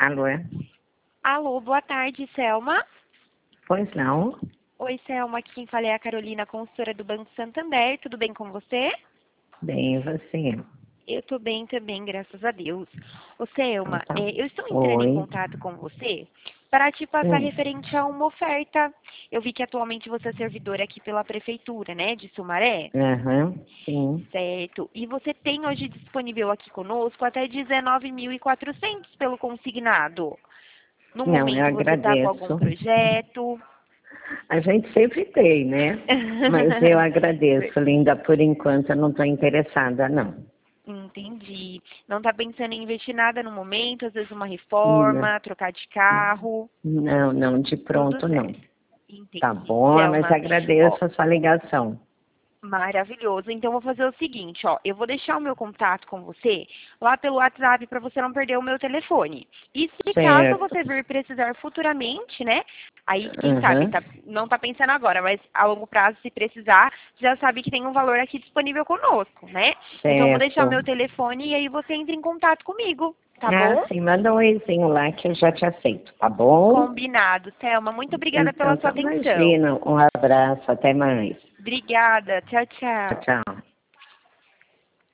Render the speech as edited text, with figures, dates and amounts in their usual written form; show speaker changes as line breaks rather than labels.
Alô?
Alô, boa tarde, Selma.
Pois não?
Oi, Selma, aqui quem fala é a Carolina, consultora do Banco Santander. Tudo bem com você?
Bem, e você?
Eu tô bem também, graças a Deus. Ô, Selma,
Então,
eu estou entrando em
oi.
contato com você para te passar referente a uma oferta. Eu vi que atualmente você é servidora aqui pela Prefeitura, né, de Sumaré.
Aham, sim.
Certo. E você tem hoje disponível aqui conosco até 19.400 pelo consignado. No
Não, eu
momento, você está com algum
agradeço.
projeto?
A gente sempre tem, né? Mas eu agradeço, linda. Por enquanto, eu não estou interessada, não.
Entendi. Não está pensando em investir nada no momento, às vezes uma
Não,
reforma, trocar de carro,
não, de
tudo
pronto, não.
certo.
Tá
Entendi.
bom, mas
Selma, ó,
agradeço a sua ligação.
maravilhoso. Então, vou fazer o seguinte, ó, eu vou deixar o meu contato com você lá pelo WhatsApp para você não perder o meu telefone. E se caso
Certo.
você vir precisar futuramente, né, aí quem sabe,
Aham,
não tá pensando agora, mas a longo prazo, se precisar, já sabe que tem um valor aqui disponível conosco, né? Então, eu vou deixar o
certo.
meu telefone e aí você entra em contato comigo, tá
Ah,
bom?
sim, manda um oizinho lá que eu já te aceito, tá bom?
Combinado. Selma, muito obrigada pela
Então,
sua
tá,
atenção.
imagina. Um abraço, até mais.
Obrigada. Tchau,
Tchau,
tchau.
tchau.